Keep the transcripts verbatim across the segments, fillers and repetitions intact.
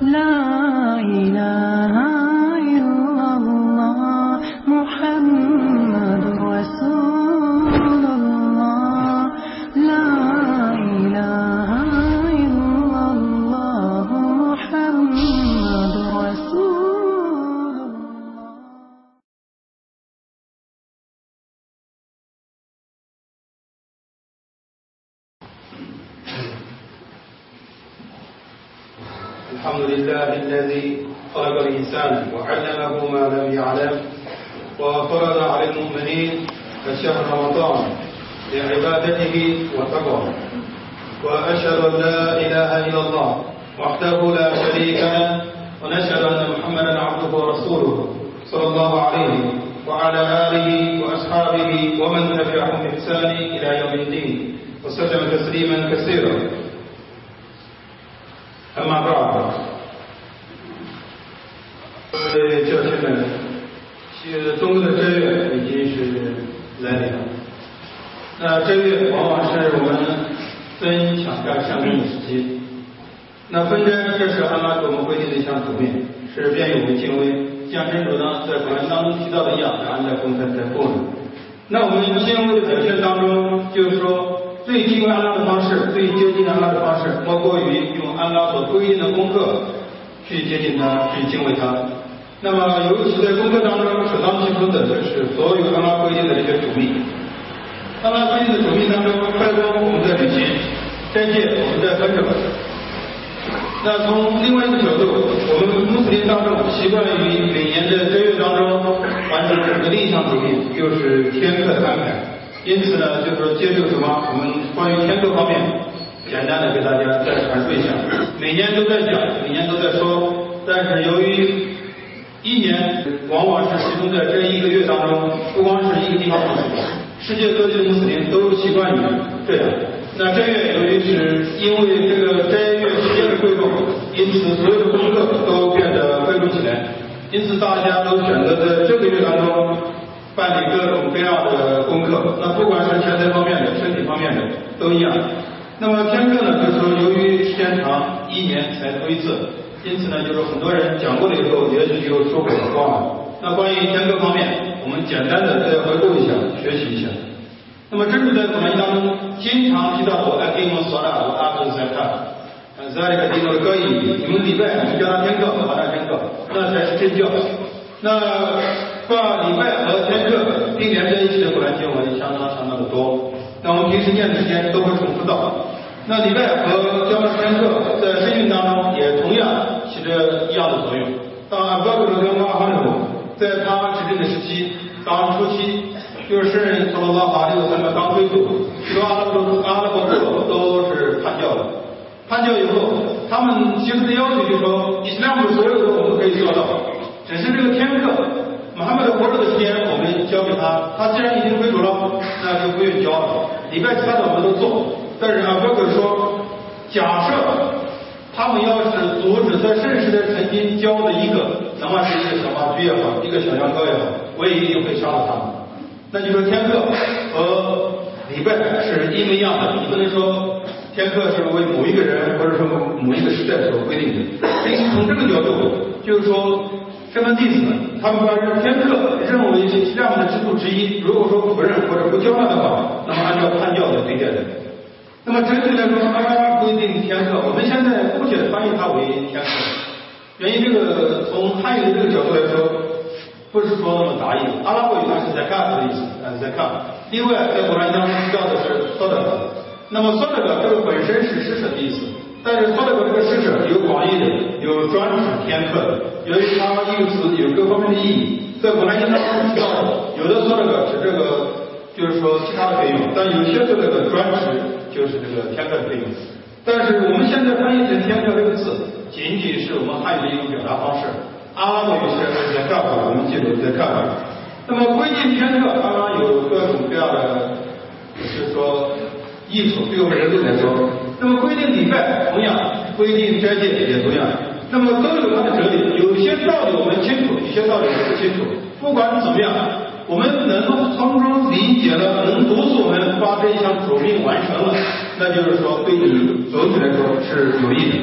لا إله إلا الله محمد رسول الله لا إله إلا الله محمد رسول الله الحمد لله الذي خلق الإنسان وعلمه ما لم يعلم وفرض على المؤمنين الشهر رمضان لعبادته وتقوى وأشهد أن لا إله إلا الله وحده لا شريك له ونشهد أن محمدا عبده ورسوله صلى الله عليه وعلى آله وأصحابه ومن تبعهم بإحسان إلى يوم الدين وسلم تسليما كثيرا أما بعد教师们，是中国的正月已经是来临了。那正月往往是我们分享干相应的时期。那分针，这是安拉给我们规定的一项主命，是便于我们敬畏。像真主呢在古兰当中提到的一样，安在公在在供的。那我们敬畏的表现当中，就是说最敬畏安拉的方式，最接近安拉的方式，莫过于用安拉所规定的功课去接近他，去敬畏他。那么尤其在功课当中，首当其冲的就是所有安拉规定的这些主命。安拉规定的主命当中，开光我们在履行，斋戒我们在分着。那从另外一个角度，我们穆斯林当中习惯于每年的正月当中完成整个另一项主命，就是天课的安排。因此呢，就是说借助什么，我们关于天课方面，简单的给大家再阐述一下。每年都在讲，每年都在说，但是由于一年往往是集中在这一个月当中，不光是一个地方不同，世界各地的穆斯林都习惯于这样。那正月由于是因为这个斋月时间的贵重，因此所有的功课都变得贵重起来，因此大家都选择在这个月当中办理各种各样的功课，那不管是钱财方面的、身体方面的都一样。那么天课呢，就是说由于时间长，一年才出一次，因此呢，就是很多人讲过了以后，也许就说过忘了。那关于天课方面，我们简单的再回顾一下，学习一下。那么真主在古兰当中经常提到我爱给我们所拉我阿布塞看，在这个地方的歌语，你们礼拜你们叫他天课，把他天课，那才是真教。那把礼拜和天课并联在一起的古兰经文相当相当的多，那我们平时念的时间都会重复到。那礼拜和教了天课在生命当中也同样起着一样的作用。当阿巴古鲁跟阿哈鲁在他执政的时期，当初期就是圣人从罗马法律他们刚归主，许多阿拉伯阿拉伯部落都是叛教的。叛教以后，他们提出的要求就是说，伊斯兰的所有的我们可以做到，只是这个天课。穆罕默德活着的时间我们交给他，他既然已经归主了，那就不用交了。礼拜其他的我们都做，但是阿伯克说，假设他们要是阻止在圣时的曾经交的一个，哪怕是一个小麻驹也好，一个小羊羔也好，我也一定会杀了他们。那就说天课和礼拜是一模一样的，你不能说天课是为某一个人或者说某一个时代所规定的。因此从这个角度，就是说这门弟子们，他们把天课认为是伊斯兰的制度之一，如果说不认或者不交纳的话，那么按照叛教的对待的。那么整体来说，阿拉规定天课，我们现在姑且翻译它为天课。原因这个从汉语的这个角度来说，不是说那么杂义。阿拉伯语它是在看的意思，呃，在看。另外，在古兰当中提到的是说的，那么说的这个本身是施舍的意思。但是说的这个施舍有广义的，有专指天课的，由于它一个词有各方面的意义，在古兰经当中提到的，有的说这个是这个，就是说其他的费用，但有些说这个专指就是这个天课的费用。但是我们现在翻译成天课这个字，仅仅是我们汉语的一种表达方式。阿拉伯语是在看法，我们记住在看法。那么规定天课，阿拉有各种各样的，就是说艺术，对我们人类来说。那么规定礼拜同样，规定斋戒也同样，那么都有它的哲理。有些道理我们清楚，有些道理我们不清楚。不管怎么样，我们能够从中理解了，能督促我们把这一项主命完成了，那就是说对你总体来说是有益的。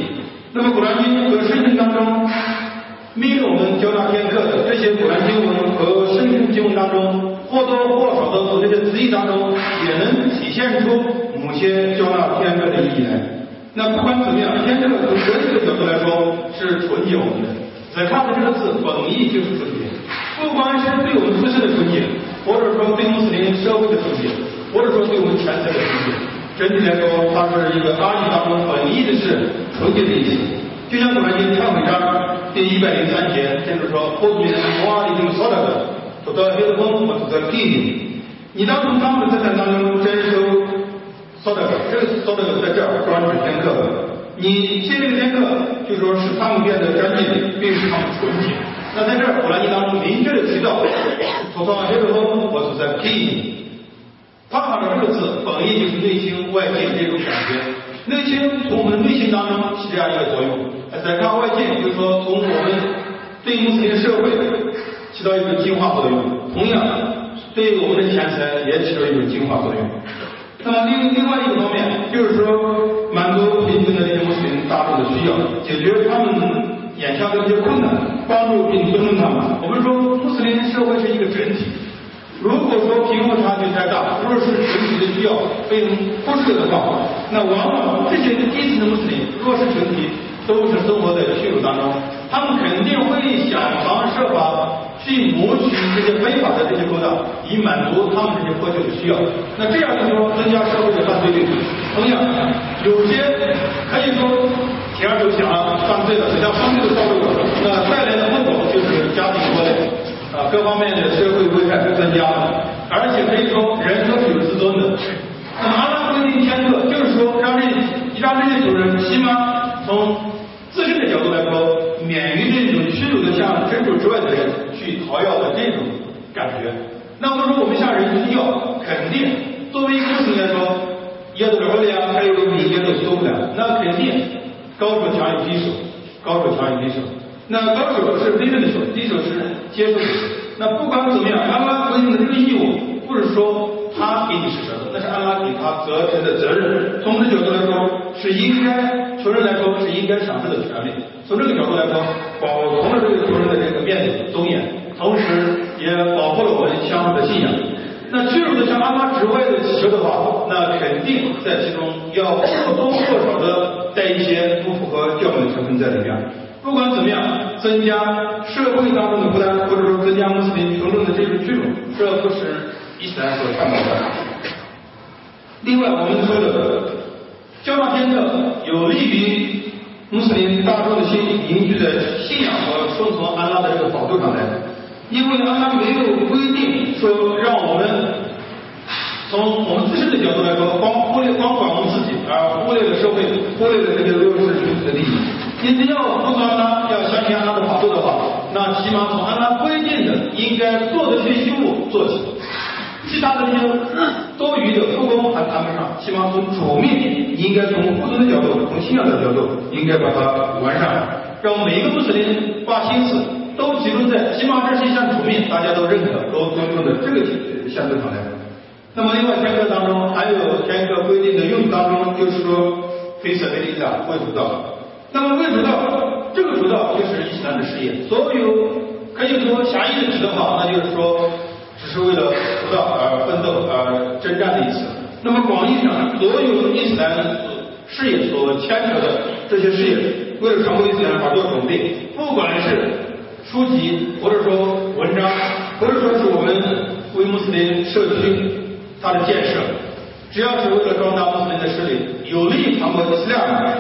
那么古兰经和圣经当中命令我们交纳天课的这些古兰经文和圣经经文当中，或多或少的从这些词义当中，也能体现出某些交纳天课的意义来。那不管怎么样，天课从哲学的角度来说是纯洁我们的。zakat 这个字本意就是纯洁，不光是对我们自身的纯洁，或者说对穆斯林社会的纯洁，或者说对我们全体的纯洁。整体来说，它是一个阿义当中本意的是纯洁的意思。就像古兰经忏悔章第一百零三节，甚至说后面哇里经说到的，说到黑的风我走在地里，你当从他们的资产当中征收说到这个说到在这儿专指天课，你借这个天课就说使他们变得干净，并使他们纯洁。那在这儿古兰经当中明确的提到，说到黑的风我走在地里。他好的这个字本意就是内心外界这种感觉，内心从我们的内心当中起这样一个作用。再看外界，就是说从我们对穆斯林社会起到一个净化作用，同样对我们的钱财也起到一种净化作用。那么另另外一个方面，就是说满足贫穷的这些穆斯林大众的需要，解决他们眼下的一些困难，帮助并尊重他们。我们说穆斯林社会是一个整体。如果说贫富差距太大，或者是整体的需要被忽视的话，那往往这些低层的穆斯林弱势群体都是生活在屈辱当中，他们肯定会想方设法去谋取这些非法的这些勾当，以满足他们这些迫切的需要。那这样就说增加社会的犯罪率。同样，有些可以说铤而走险了，犯罪了，只要犯罪的造入了，那带来的后果就是家庭拖累。啊，各方面的社会危害是增加了，而且可以说人都是有自尊的。那么阿拉规定天课，就是说让这让这些主人起码从自身的角度来说，免于这种屈辱的向真主之外的人去讨要的这种感觉。那么说我们向人去要，肯定作为一个穆斯林来说，耶德罗利亚还有比耶德苏不了，那肯定高手强于低手，高手强于低手。那高手是背着的手，低手是接受的手。那不管怎么样，安拉规定的这个义务，不是说他给你施舍的，那是安拉给他责成的责任。从这个角度来说，是应该穷人来说是应该享受的权利。从这个角度来说，保存了这个穷人的这个面子尊严，同时也保护了我们相互的信仰。那屈辱的向安拉之外的祈求的话，那肯定在其中要或多或少的带一些不符合教义的成分在里边。不管怎么样，增加社会当中的负担，或者说增加穆斯林群众的这种屈辱，这不是伊斯兰所倡导的。另外，我们说的交纳天课有利于穆斯林大众的心凝聚在信仰和顺从安拉的这个宝座上来，因为安拉没有规定说让我们从我们自身的角度来说，光忽略光管我们自己，而忽略了社会，忽略了这个弱势群体的利益。因此，要服从安拉，要相信安拉的法度的话，那起码从安拉规定的应该做的这些义务做起，其他的这些多余的不公还谈不上，起码从主命应该从不同的角度，从信仰的角度，应该把它完善，让每一个穆斯林把心思都集中在起码这是一项主命，大家都认可、都尊重的这个相对上来。那么，另外天课当中还有天课规定的用语当中，就是说非舍贝利亚为主道。那么为主道，这个主道就是伊斯兰的事业。所有可以说狭义的指的话，那就是说只是为了主道而奋斗而征战的意思。那么广义上，所有伊斯兰事业所牵扯的这些事业，为了传播伊斯兰而做准备，不管是书籍，或者说文章，或者说是我们为穆斯林社区它的建设，只要是为了壮大穆斯林的势力，有利于传播伊斯兰，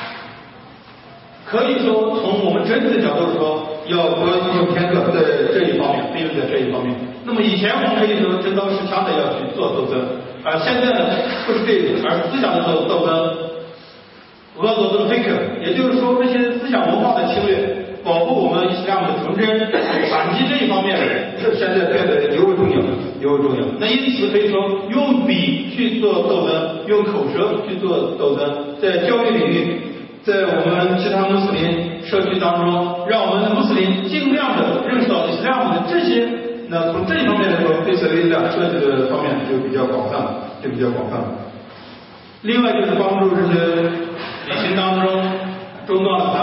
可以说从我们整体的角度说，要多用天课在这一方面，利用在这一方面。那么以前我们可以说真刀实枪的要去做斗争，而现在呢不是这个，而是思想的斗斗争，俄罗斯的 faker， 也就是说这些思想文化的侵略，保护我们伊斯兰的纯真，反击这一方面，现在变得尤为重要，尤为重要。那因此可以说，用笔去做斗争，用口舌去做斗争，在教育领域，在我们其他穆斯林社区当中，让我们的穆斯林尽量的认识到伊斯兰的这些。那从这一方面来说，对社会量设计的方面就比较广泛了，就比较广泛了。另外就是帮助这些旅行当中中断了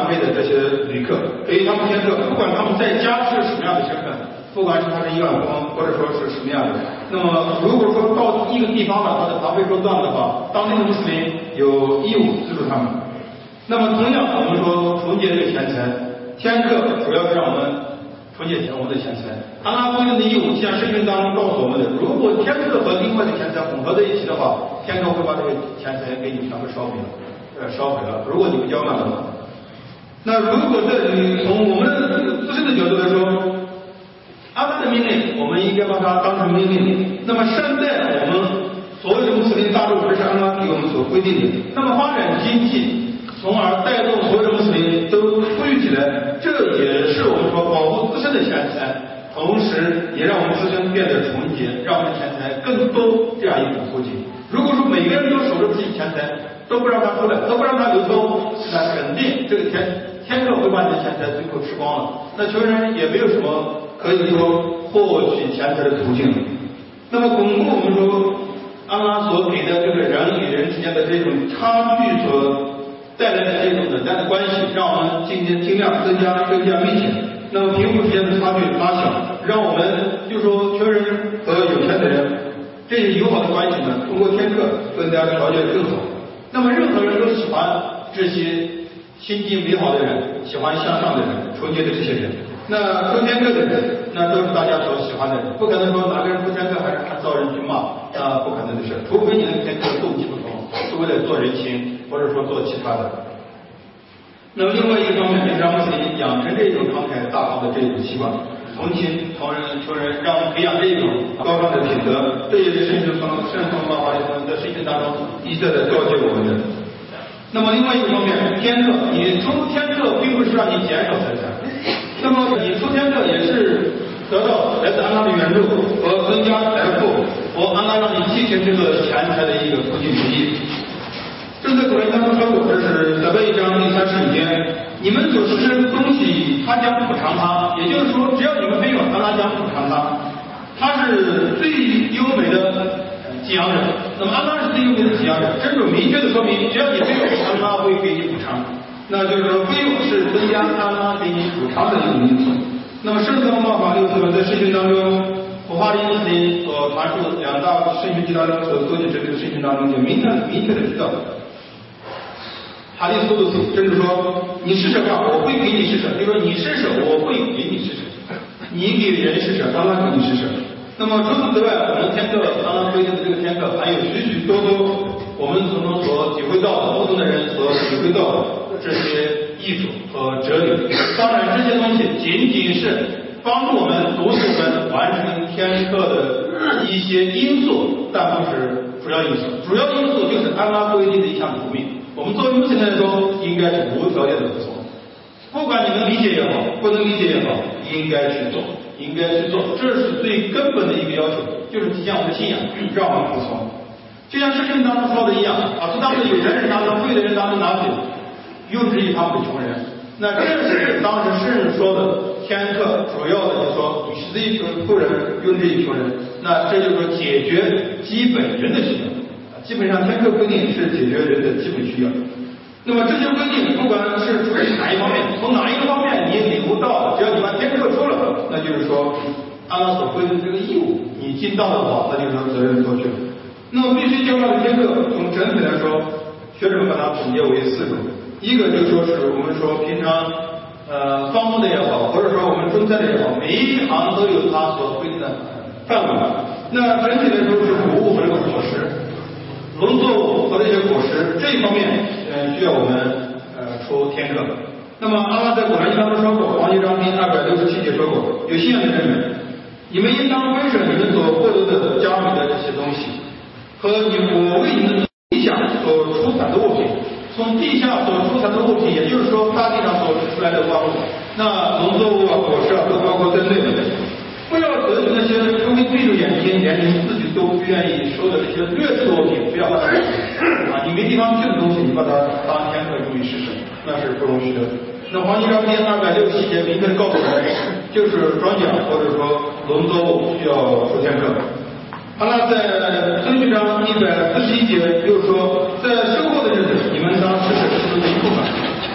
费的这些旅客，给予他们天课，不管他们在家是什么样的身份，不管是他是亿万富翁，或者说是什么样的。那么如果说到一个地方了，他的堂费中断的话，当地的穆斯林有义务资助他们。那么同样，我们说重结这个钱财，天课主要是让我们重结我们的钱财。安拉规定的义务，像圣经当中告诉我们的，如果天课和另外的钱财混合在一起的话，天课会把这个钱财给你全部烧毁了，呃，烧毁了。如果你不交纳的话，那如果在你从我们的自身的角度来说，安拉的命令，我们应该把它当成命令。那么善待我们所有的穆斯林大众，这是安拉给我们所规定的。那么发展经济，从而带动所有的穆斯林都富裕起来，这也是我们说保护自身的钱财，同时也让我们自身变得纯洁，让我们的钱财更多这样一种途径。如果说每个人都守着自己钱财，都不让它出来，都不让它流通，那肯定这个天天课会把你的钱财最后吃光了。那穷人也没有什么可以说获取钱财的途径。那么巩固我们说安拉所给的这个人与人之间的这种差距所带来的这种冷淡的关系，让我们尽尽量增加更加密切。那么贫富之间的差距拉小，让我们就说穷人和有钱的人这些友好的关系呢，通过天课更加条件更好。那么任何人都喜欢这些心地美好的人，喜欢向上的人，纯洁的这些人。那出天课的人，那都是大家所喜欢的人，不可能说哪个人出天课还是看遭人去骂，那不可能的事。除非你的天课动机不同，是为了做人情，或者说做其他的。那么另外一个方面，就是让穆斯林养成这种慷慨大方的这种习惯，同情同人穷人，让培养这种高尚的品德，这也是圣经从圣从老法律从在圣经当中一再的告诫我们的。那么另外一个方面，天课，你出天课并不是让你减少财产，那么你出天课也是得到来自安拉的援助和增加财富，和安拉让你继承这个钱财的一个途径之一。正在古人当中说过，这是在一章第三十五节，你们所实施的东西，他将补偿他，也就是说，只要你们没有，安拉将补偿他，他是最优美的给养者。那么安拉是最优美的给养者，这种明确的说明，只要你没有，安拉会给你补偿。那就是说，费用是增加安拉给你补偿的一种因素。那么圣僧茂法六次在圣经当中，普哈里穆斯林所传述的两大圣经当中所搜集这个圣经当中，就明确明确的知道。哈利苏鲁斯，甚至说你施舍吧，我会给你施舍；就说你施舍，我会给你施舍。你给人施舍，当然给你施舍。那么除此之外，我们天课当然规定的这个天课还有许许多多我们从中所体会到的，不同的人所体会到的这些艺术和哲理。当然，这些东西仅仅是帮助我们读书们完成天课的一些因素，但不是主要因素。主要因素就是安拉规定的一项主命。我们作为穆斯林来说，应该是无条件的服从，不管你能理解也好，不能理解也好，应该去做，应该去做，这是最根本的一个要求，就是体现我们的信仰，让我们服从。就像圣经当中说的一样，啊，是当时有钱人当中、贵的人当中拿去，用之于他们的穷人。那这是当时圣人说的天课，主要的就是说，使之于富人，用之于穷人。那这就是说解决基本人的需要。基本上天课规定是解决人的基本需要。那么这些规定不管是出于哪一方面，从哪一个方面你领悟到，只要你把天课出了，那就是说安拉所规定的这个义务你尽到的话，那就是说责任脱去了。那么必须交纳的天课，从整体来说，学者们把它总结为四种。一个就是说是我们说平常呃放牧的也好，或者说我们种菜的也好，每一行都有它所规定的范围。那整体来说是谷物和这个果实。农作物和这些果实这一方面，呃，需要我们呃出天课。那么阿拉在古兰经当中说过，黄一章第二百六十七节说过，有信仰的人们，你们应当规省你们所获得的家里的这些东西，和你我为你们地下所出产的物品，从地下所出产的物品，也就是说大地上所出来的万物，那农作物啊、果实啊，都包括在内的。不要得罪那些除非闭着眼睛连你自己都不愿意收的这些劣质物品，不要把它啊，你没地方去的东西，你把它当天课用于施舍，那是不容许的。那黄一章第二百六十七节明确的告诉我们，就是庄稼或者说农作物需要出天课。好了，在遵序章一百四十一节又说，在收获的日子，你们当施舍其中的一部分。也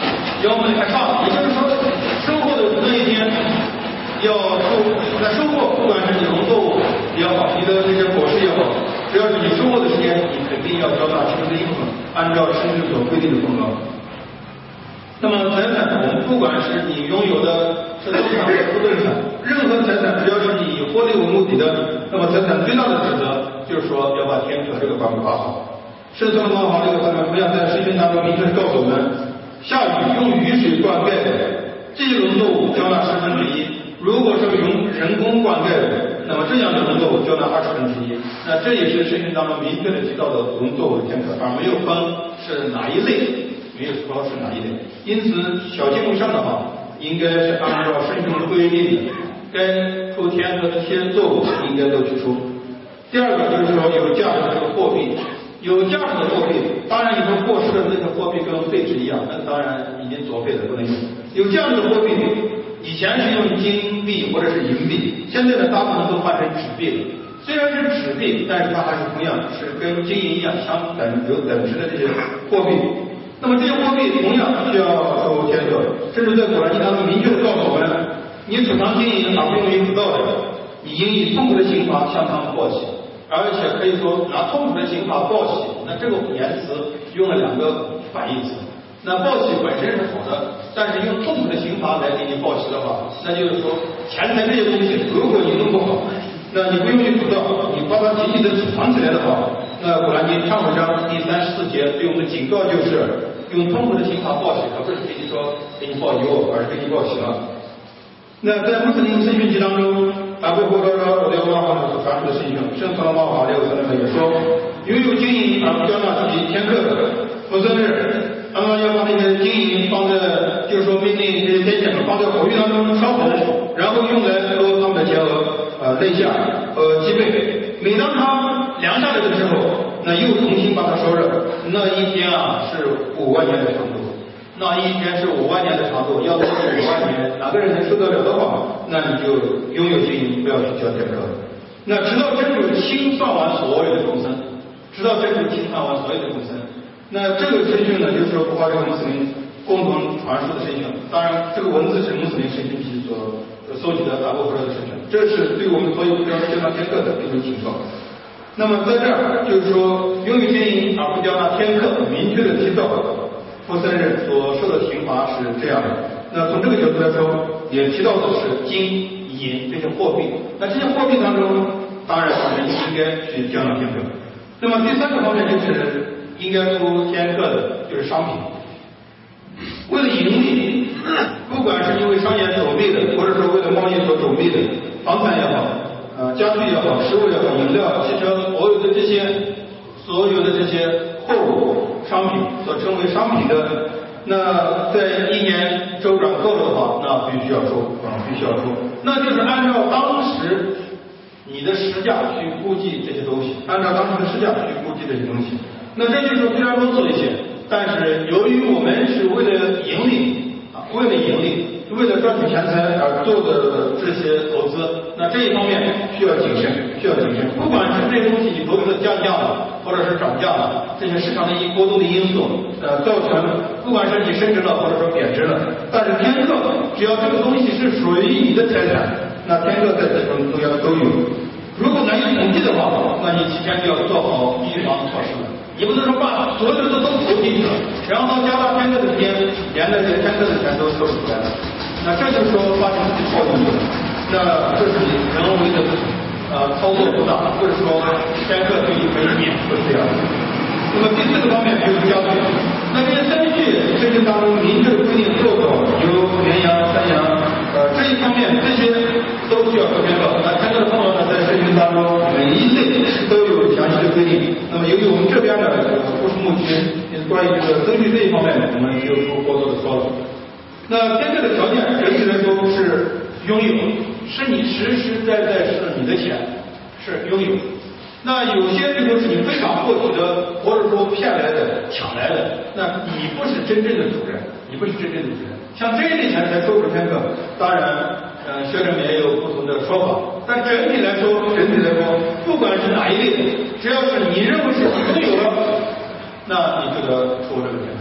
要么还差，也就是说，收获的那一天要收，那收获不管是你农作物也好，你的这些果实也好，只要是你收获的时间，你肯定要交纳其中的一部分，按照申请所规定的份额。那么财产，我们不管是你拥有的是动产或者不动产，任何财产只要是你以获利为目的的，那么财产最大的职责就是说要把天课这个关把好。圣僧刚好这个方面不像在诗经当中明确告诉我们，下雨用雨水灌溉的这些农作物交纳十分之一，如果是用人工灌溉的，那么这样的农作物交纳二十分之一。那这也是圣经当中明确的提到的农作物的天课，而没有分是哪一类，没有说是哪一类。因此小节目上的话，应该是按照圣经的规定的，该出天课的这些作物应该都去出。第二个就是说有价值的这个货币，有价值的货币，当然你说过世的这个货币跟废纸一样，那当然已经作废了，不能用。有价值的货币，以前是用金币或者是银币，现在呢大部分都换成纸币了。虽然是纸币，但是它还是同样是跟金银一样相等有等值的这些货币。那么这些货币同样需要收天课，甚至在古兰经当中明确的告诉我们，你储藏金银而不用于不道的，你应以痛苦的刑罚向他们报喜。而且可以说拿痛苦的刑罚报喜，那这个言辞用了两个反义词。那报喜本身是好的，但是用痛苦的刑罚来给你报喜的话，那就是说钱财这些东西，如果你弄不好，那你不用去补道，你把它紧紧的储藏起来的话，那古兰经忏悔章第三十四节对我们的警告就是用痛苦的刑罚报喜，而不是给你说给你报忧，而是给你报喜了。那在穆斯林圣训集当中，阿布胡拉拉的拉哈所传出的圣训，圣萨拉玛法六三也说，拥有金银而不交纳自己天课的，不生日，然后要把那些金银放在，就是说命令这些天险放在火狱当中烧红，然后用来喝他们的钱和呃内下和鸡背。每当它凉下来的时候，那又重新把它烧热，那一天啊是五万年的长度。那一天是五万年的长度，要是五万年，哪个人能受得了的话，那你就拥有金银，不要去交天课。那直到真主清算完所有的众生，直到真主清算完所有的众生，那这个圣训呢，就是说不花这个穆斯林共同传述的圣训。当然，这个文字是穆斯林圣训集所搜集的阿布胡拉的圣训，这是对我们所有不交交纳天课的一种警告。那么在这儿就是说，拥有金银而不交纳天课，明确的提到。不生日所受的刑罚是这样的，那从这个角度来说，也提到的是金银这些货币。那这些货币当中，当然我们应该去交纳天课。那么第三个方面就是应该出天课的，就是商品。为了盈利，不管是因为商业走弊的，或者说为了贸易所走弊的，房产也好，呃，家具也好，食物也好，饮料、汽车，所有的这些，所有的这些货物。商品所称为商品的，那在一年周转够了的话，那必须要收啊，必须要收。那就是按照当时你的实价去估计这些东西，按照当时的实价去估计这些东西。那这就是虽然啰嗦一些，但是由于我们是为了盈利啊，为了盈利，为了赚取钱财而做的这些投资，那这一方面需要谨慎，需要谨慎。不管是这些东西你投资的降价了，或者是涨价了。这些市场的一波动的因素，呃，造成不管是你升值了或者说贬值了，但是天课只要这个东西是属于你的财产，那天课在这中都要都有。如果难以统计的话，那你提前就要做好预防措施了。你不能说把所有的都投进去了，然后到加大天课的时间，连着这天课的钱都收不出来了。那这就是说发生自己错误了。那这是人为的呃操作不当，或者说天课对你可以免，不是这样的。那么第四个方面就是交税，那这些三句圣经当中明确规定骆驼、牛、绵羊、山羊，呃这一方面这些都需要收天课。那天课的方法呢，在圣经当中每一类都有详细的规定。那么由于我们这边的不是牧区，关于这个增据这一方面，我们就不过多的说了。那天课的条件整体来说是拥有，是你实实在在是你的钱，是拥有。那有些比如是你非常获取的，或者说骗来的、抢来的，那你不是真正的主人，你不是真正的主人。像这一类钱财收入天课，当然，呃，学者们也有不同的说法，但整体来说，整体来说，不管是哪一类的，只要是你认为是你拥有了，那你就得出这个天课，你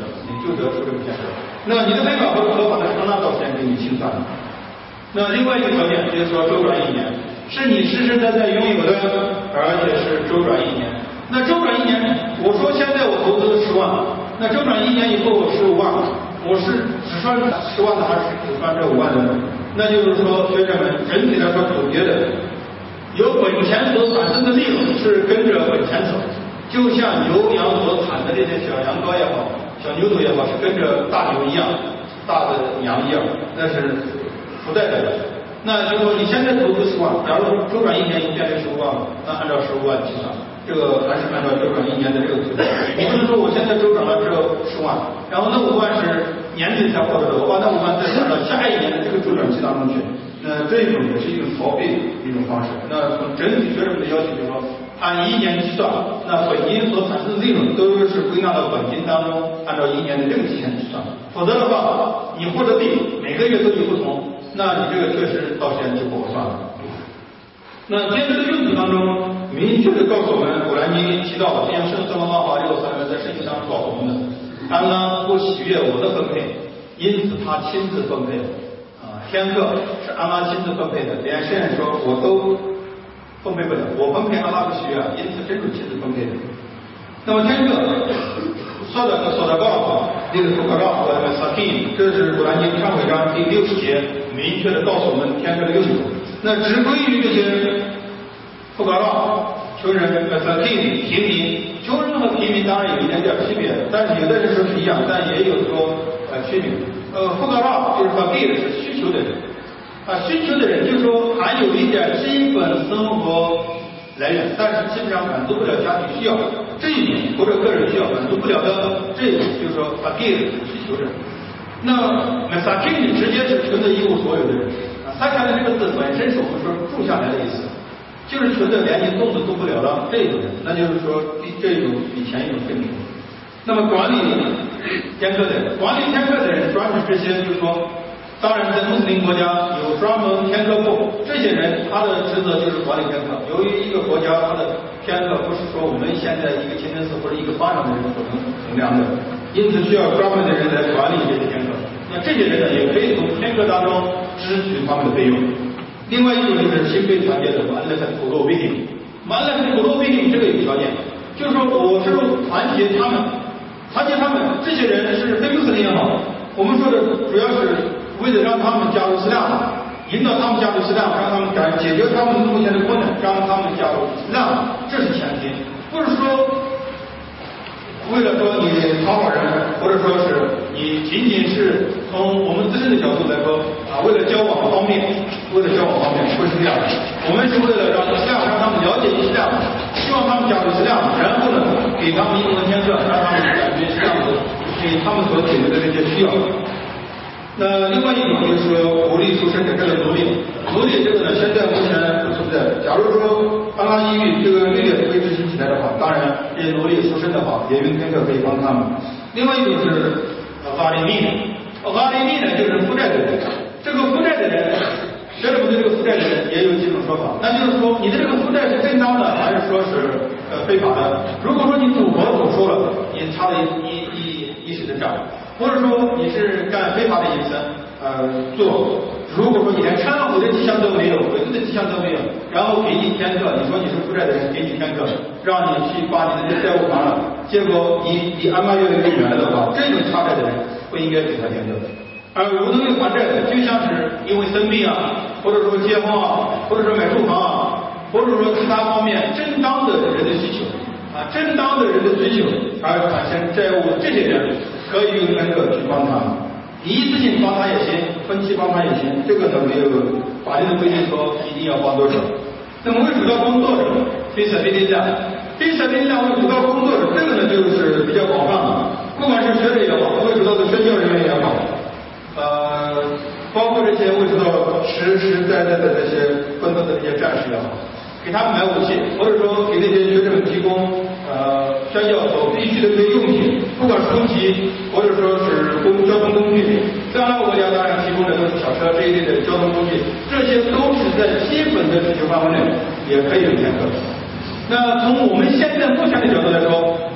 就得出这个天课。那你的非法或者合法的长达多少钱给你清算了？那另外一个条件就是说周转一年，是你实实在在拥有的，而且是周转一年。那周转一年，我说现在我投资十万，那周转一年以后十五万，我是只算十万的还是只算这五万的呢？那就是说，学者们整体来说总结的，由本钱所产生的利润是跟着本钱走，就像牛羊所产的这些小羊羔也好，小牛犊也好，是跟着大牛一样，大的羊一样，那是不带的。那就是说，你现在投资十万，假如周转一年就变成十五万，那按照十五万计算，这个还是按照周转一年的这个计算。你不能说我现在周转了只有十万，然后那五万是年底才获得的，我把那五万再转到下一年的这个周转期当中去，那这种也是一种逃避的一种方式。那从整体学者们的要求就是说，按一年计算，那本金所产生的利润都是归纳到本金当中，按照一年的这个期限计算。否则的话，你获得利每个月都有不同，那你这个确实到现在就不合算了。那天课的用途当中，明确的告诉我们，古兰经提到，像圣斯拉法六三人在圣经当中告诉我们的，安拉不喜悦我的分配，因此他亲自分配啊，天课是安拉亲自分配的，连圣人说我都分配不了，我分配安拉不喜悦，因此真主亲自分配的。那么天课说的说的告这个福克告和那个萨蒂，这是古兰经忏悔章第六十节明确的告诉我们天课的用途。那只归于这些福克告穷人和萨蒂平民，穷人和平民当然有一点点区别，但是有的人说是一样，但也有说呃区别。呃，福克告就是萨蒂的是需求的人啊，需求的人就是说还有一点基本生活来源，但是基本上满足不了家庭需要，这一点或者个人需要满足不了的，这个就是说法给的需求者。那那撒给你直接是穷的一无所有的人啊，撒开的这个字本身是我们说住下来的意思，就是穷的连你粽子都不了了这种人，那就是说这种比钱有更穷。那么管理天课的人，管理天课的人专门这些就是说。当然，在穆斯林国家有专门天课部，这些人他的职责就是管理天课。由于一个国家它的天课不是说我们现在一个清真寺或者一个班上的人所能衡量的，因此需要专门的人来管理这些天课。那这些人呢，也可以从天课当中支取他们的费用。另外一种就是心肺团结的完了很普罗威定，完了很普罗威定这个有条件，就是说我是团结他们，团结他们这些人是非穆斯林也好，我们说的主要是。为了让他们加入伊斯兰，引导他们加入伊斯兰，让他们改解决他们目前的困难，让他们加入伊斯兰，这是前提。不是说为了说你讨好人，或者说是你仅仅是从我们自身的角度来说啊，为了交往方面，为了交往方面，不是这样的。我们是为了让伊斯兰，让他们了解伊斯兰，希望他们加入伊斯兰，然后呢，给他们一定的天课，让他们感觉伊斯兰给他们所解决的这些需要。那另外一种就是说鼓励出身的这个奴隶，奴隶这个呢，现在目前不存在。假如说安拉抑郁这个律例被执行起来的话，当然这些奴隶出身的话，也用天课可以帮他们。另外一种是阿里密，阿里密呢就是负债的人，这个负债的人，学者们对这个负债的人也有几种说法，那就是说你的这个负债是正当的，还是说是呃非法的？如果说你赌博赌输了，你差了一一一一时的账。或者说你是干非法的营生，呃，做，如果说你连忏悔的迹象都没有，悔罪的迹象都没有，然后给你天课，你说你是负债的人，给你天课，让你去把你的这债务还了，结果你离安拉越来越远了的话，这种差债的人不应该给他天课。而无能力还债的，就像是因为生病啊，或者说结婚啊，或者说买住房啊，或者说其他方面正当的人的需求啊，正当的人的追求而产生债务，这些人。可以用天课去帮他，你一次性帮他也行，分期帮他也行，这个呢没有法律的规定说一定要帮多少。那么为主要工作者，非舍非利量，非舍非利量为主要工作者，这个呢就是比较广泛的，不管是学者也好，为主要的宣教人员也好，呃，包括这些为主要实实在在的这些奋斗的这些战士也好，给他们买武器，或者说给那些学者们提供呃宣教所必须的这些用品。不管是书籍，或者说是公交通工具，在阿拉伯国家当然提供的都是小车这一类的交通工具，这些都是在基本的需求范围内，也可以有天课。那从我们现在目前的角度来说，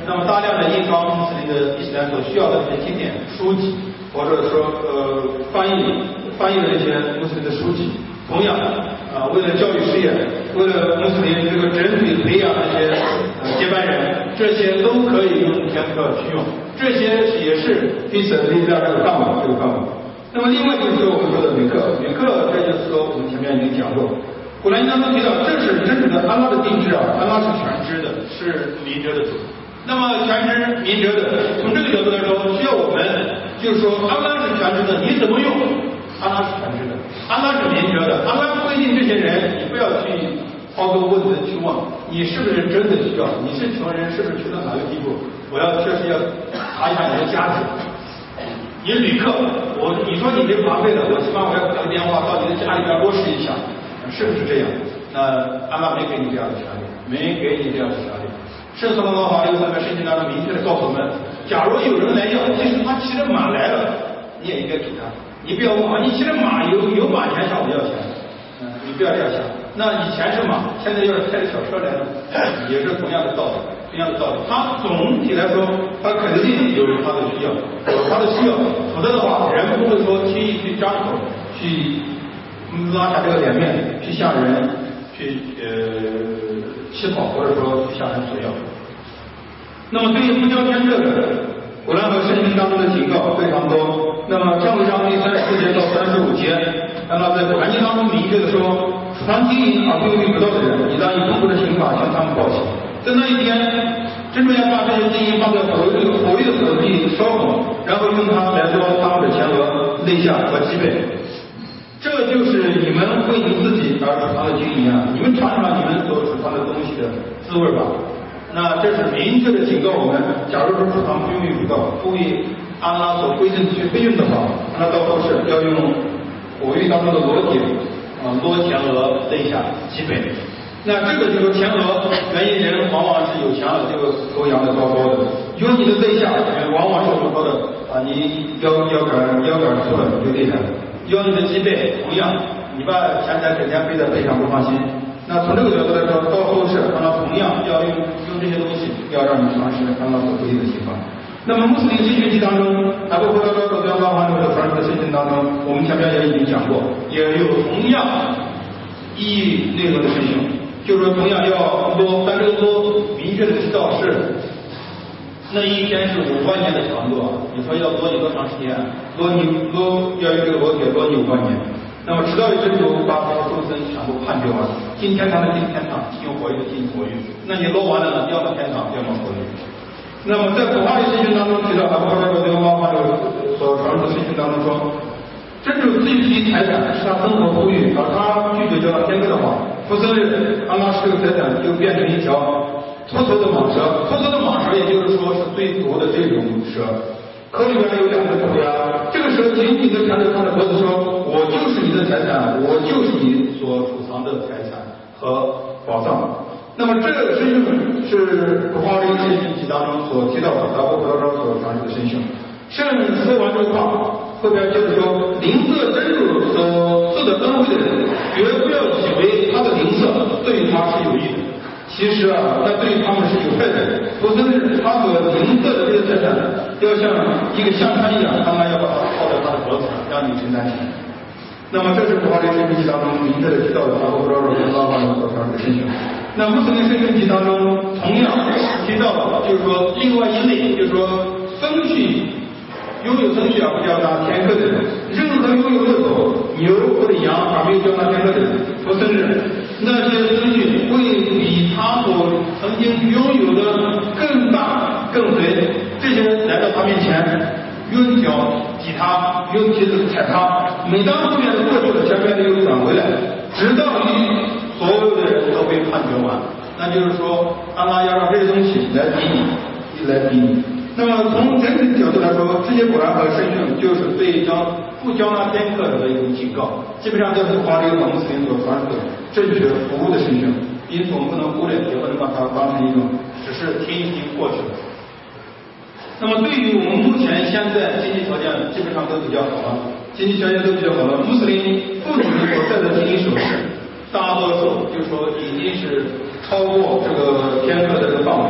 那么大量的印刷穆斯林的伊斯兰所需要的这些经典书籍，或者说呃翻译翻译的这些穆斯林的书籍，同样啊、呃，为了教育事业，为了穆斯林这个整体培养这些呃接班人，这些都可以用天课去用，这些也是彼此的力量这个范围这个范围。那么另外就是说我们说的旅客，旅客这就是说我们前面已经讲过。古兰经当中提到，这是真正的安拉的定制啊，安拉是全知的，是明哲的主。那么全知明哲的，从这个角度来说，需要我们就是说，安拉是全知的，你怎么用？安拉是全知的，安拉是明哲的，安拉规定这些人，你不要去抛头问的去问，你是不是真的需要？你是穷人，是不是穷到哪个地步？我要确实要查一下你的价值。你旅客，我你说你没花费了，我起码我要打个电话到你的家里边落实一下。是不是这样？那安拉没给你这样的权利，没给你这样的权利。圣所罗门法律上面圣经当中明确的告诉我们，假如有人来要，即使他骑着马来了，你也应该给他。你不要问啊，你骑着马有有马钱向我要钱，嗯，你不要这样想。那以前是马，现在要是开着小车来了，也是同样的道理，同样的道理。他总体来说，他肯定有他的需要，有他的需要，否则的话，人不会说轻易去张口去。拉下这个脸面去向人去呃乞讨，或者说去向人索要。那么对于不交天课的，古兰和圣经当中的警告非常多。那么上一章第三十四节到三十五节，那么在古兰经当中明确的说，传经营而不遇不到的人，你当以不公的刑罚向他们报喜。在那一天，真正要把这些经营放在火狱火狱的火地烧火，然后用它来装他们的前额、肋下和脊背。这就是你们为你自己而储藏的经营啊！你们尝尝你们所储藏的东西的滋味吧。那这是明确的警告我们：假如说储藏不用于不到，不为安拉所规定的去费用的话，那到后世要用火狱当中的裸体啊，裸前额、肋下、脊背。那这个就是前额，原因人往往是有钱了，这个头扬的高高的；有你的肋下，往往是说的啊，你腰腰杆腰杆粗了，你就厉害了。要你的脊背，同样，你把钱财整天背在背上不放心。那从这个角度来说，到后世，安拉同样要用用这些东西，要让你尝试安拉所规定的情况。那么穆斯林新学期当中，阿布胡拉拉的标拉汉的传授的圣经当中，我们前面也已经讲过，也有同样意义内容的圣训，就是说同样要多，但这个多明确的知道是。那一天是五万年的长度啊！你说要多你多长时间？多你多要有这个裸体多你五万年。那么直到一真主把这些众生全部判决完，进天堂的进天堂，进火狱的进火狱。那你落完了呢？要么天堂，要么火狱。那么在古哈里圣经当中提到，阿布哈里这个妈妈所传授的圣经当中说，真主赐予其财产是他生活富裕，而他拒绝交到天课的话，不生日，安拉这个财产就变成一条脱头的蟒蛇，脱头的蟒蛇也就是说是最毒的这种蛇，壳里边有两个头牙，这个蛇紧紧地缠着他的脖子说，我就是你的财产，我就是你所储藏的财产和宝藏。那么这个身份是古哈里圣经当中所提到的，达波普拉章所传授的身份。圣说完这个话，后边接着说，灵色真主所赐的恩惠的人，绝不要以为他的灵色对他是有益的。其实啊，那对他们是有害的。否则是他所灵色的这些财产，要像一个香餐一样，他们要把它套在他的脖子上，让你承担起来。那么这是古哈里圣经当中明确的提到的，达波普拉章所传授的身份。那穆斯林圣经当中同样提到了，就是说另外一类，就是说僧序拥有僧序而不交纳天课的人，任何拥有骆驼、牛或者羊而没有交纳天课的人，不僧人，那些僧序会比他所曾经拥有的更大更肥。这些人来到他面前，用脚挤他，用蹄子踩他，每当后面过去了，前面又转回来，直到于所有的人都被判决完。那就是说，安拉要让这些东西来比你，来比你。那么从整体角度来说，这些果然和圣训就是对将不交纳天课的一种警告，基本上都是华丽的穆斯林所传授的正确服务的圣训，因此我们不能忽略，也不能把它当成一种只是听一听过去了。那么对于我们目前现在经济条件基本上都比较好了，经济条件都比较好了，穆斯林妇女所戴的金银首饰，大多数就是说已经是超过这个天课的这个范围。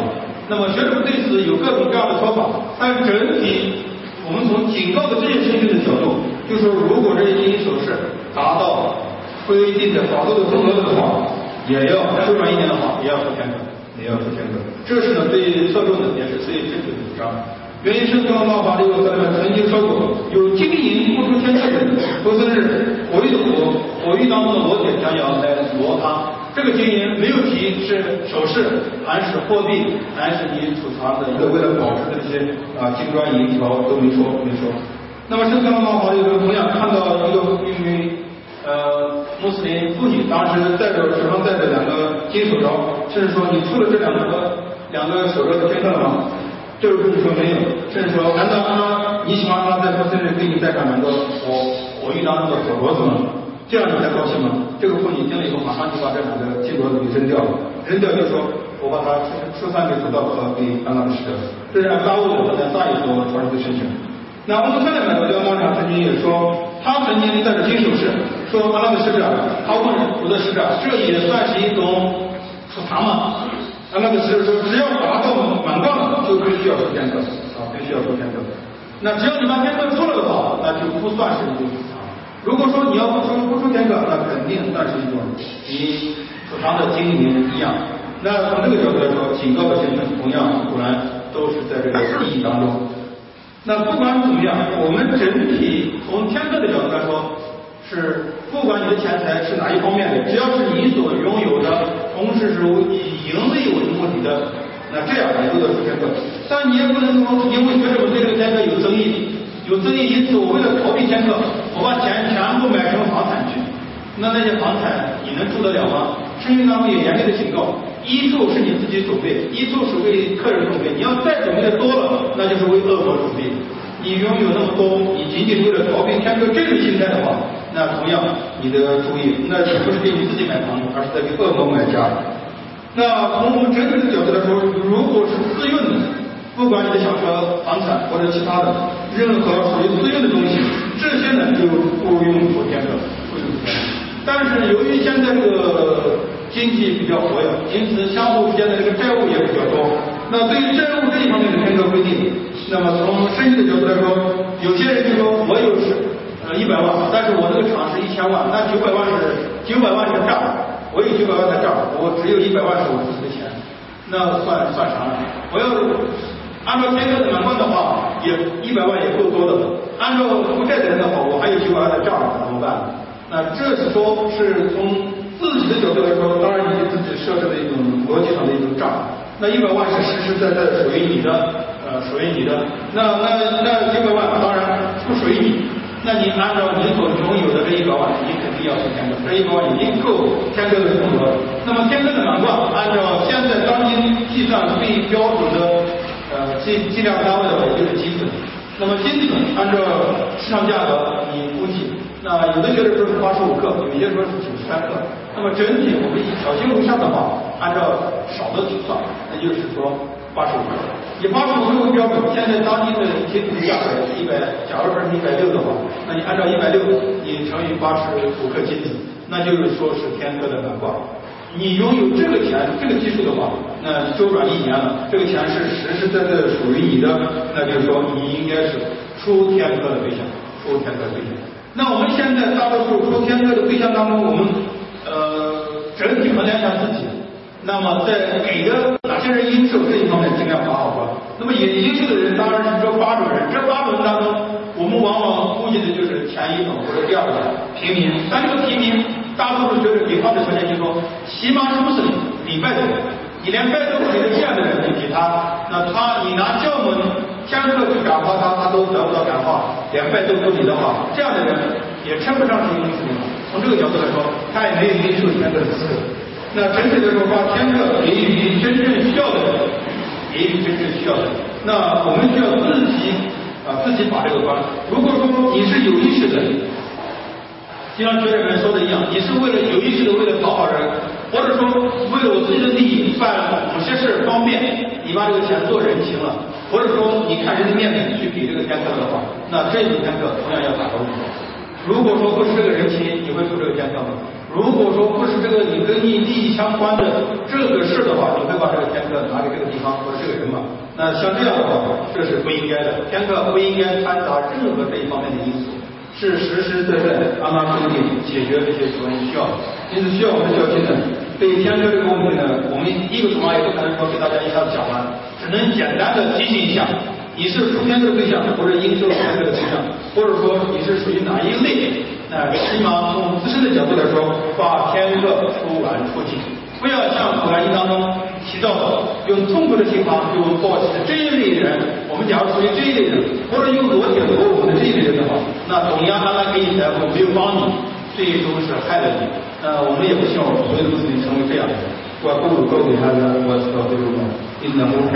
那么学者们对此有各种各样的说法，但整体我们从警告的这些事情的角度，就说如果这些金银首饰达到规定的法度的风格的话，也要周转一年的话，也要出天课，也要出天课。这是呢最侧重的，也是最正确的主张。原因是刚刚法律有咱们曾经说过，有金银不出天课的人，都是火域的火，火域当中的螺铁将要来磨它。这个金银没有提是首饰还是货币还是你储藏的一个为了保值的这些啊金砖银条都没说没说。那么圣刚刚法律同样看到一个因为呃穆斯林妇女当时带着手上戴着两个金手镯，甚至说你出了这两个两个手镯的天课了吗？这个妇女说没有，甚至说难道说你喜欢他在他身上给你戴上两个火火域当中的火镯子吗？这样你才高兴吗？这个妇女听了以后，马上就把这两个金镯子给扔掉了。扔掉就说：“我把它出三给主道和给安拉的使者。”这是按大卫的在大卫所传授的事情。那我们看到呢，廖当场曾经也说，他曾经带着金首饰，说安拉的使者，他问我的使者，这也算是一种储藏吗？安拉的使者说，只要达到满杠，就必须要出天课啊，必须要出天课。那只要你把天课出了的话，那就不算是一种储藏。如果说你要不出不出天课，那肯定算是一种你储藏的金银一样。那从这个角度来说，警告的精神同样果然都是在这个意义当中。那不管怎么样，我们整体从天课的角度来说，是不管你的钱财是哪一方面的，只要是你所拥有的，同时是以盈利为目的的，那这样也都得出天课。但你也不能说，因为学者们对这个天课有争议，有争议，因此我为了逃避天课，我把钱全部买成房产去。那那些房产你能住得了吗？圣经当中也严厉的警告，一处是你自己准备，一处是为客人准备。你要再准备的多了，那就是为恶魔准备。你拥有那么多，你仅仅为了逃避天课这种心态的话，那同样你的注意，那不是给你自己买房子，而是在给恶魔买家。那从我们整体的角度来说，如果是自用的，不管你的小车、房产或者其他的任何属于自用的东西，这些呢就不用出天课，不用出天课。但是由于现在这个经济比较活跃，因此相互之间的这个债务也比较多。那对于债务这一方面的天课规定，那么从生意的角度来说，有些人就说我有是呃一百万，但是我这个厂是一千万，那九百万是九百万是账，我有九百万的账，我只有一百万是我自己的钱，那算算啥呢？我要按照天课的满贯的话，也一百万也够多的。按照负债的人的话，我还有九百万的账怎么办？那这是说是从自己的角度来说，当然你自己设置的一种逻辑上的一种账。那一百万是实实在在属于你的，呃，属于你的。那那那九百万当然不属于你。那你按照你所拥有的这一百万，你肯定要出天课。这一百万已经够天课的份额。那么天课的满贯，按照现在当今计算最标准的呃计计量单位的话，也就是金子。那么金子按照市场价格你估计。那有的学者说是八十五克，有些说是九十三克。那么整体我们以小心为上的话，按照少的计算，那就是说八十五克。以八十五克为标准，现在当今的金子价格一百，假如说是一百六的话，那你按照一百六，你乘以八十五克金子，那就是说是天课的满贯。你拥有这个钱，这个基数的话，那周转一年了，这个钱是实实在在属于你的，那就是说你应该是出天课的对象，出天课的对象。那我们现在大多数出天课的对象当中，我们呃整体衡量一下自己，那么在给的哪些人应受这一方面尽量把好关。那么也应受的人当然是这八种人，这八种人当中，我们往往估计的就是前一种或者第二种平民。但这个平民，大多数学者给他的条件就是说，起码是穆斯林礼拜的人，你连拜都不给的这样的人，你给他，那他你拿教门天课去感化他，他都得不到感化，连拜都不给的话，这样的人也称不上是一个穆斯林。从这个角度来说，他也没有应受天课的资格。那整体来说，把天课给予真正需要的人，给予真正需要的人。那我们需要自己啊自己把这个关。如果说你是有意识的，就像学者们说的一样，你是为了有意识的为了讨好人，或者说为了我自己的利益办某些事方便，你把这个钱做人情了，或者说你看人的面子去给这个天课的话，那这种天课同样要打个问号。 如果说不是这个人情，你会付这个天课吗？如果说不是这个你跟你利益相关的这个事的话，你会把这个天课拿给这个地方或者这个人吗？那像这样的话，这是不应该的。天课不应该掺杂任何这一方面的因素，是实实在在安拉手里解决这些所谓需要的。因此，需要我们的教训呢，对于天课这个问题呢，我们一个主要也不可能说给大家一下子讲完，只能简单的提醒一下。你是出天课的对象，或者应受天课的对象，或者说你是属于哪一类？那起码从自身的角度来说，把天课出完出尽，不要像古兰经当中提到的，用痛苦的刑罚就报起的这一类人。我们假如属于这一类人，或者用裸体裸舞的这一类人的话，那同样安拉给你财富没有帮你，最终是害了你。那我们也不希望所有的穆斯林成为这样的人。وأقول قولي هذا وأستغفر الله إنه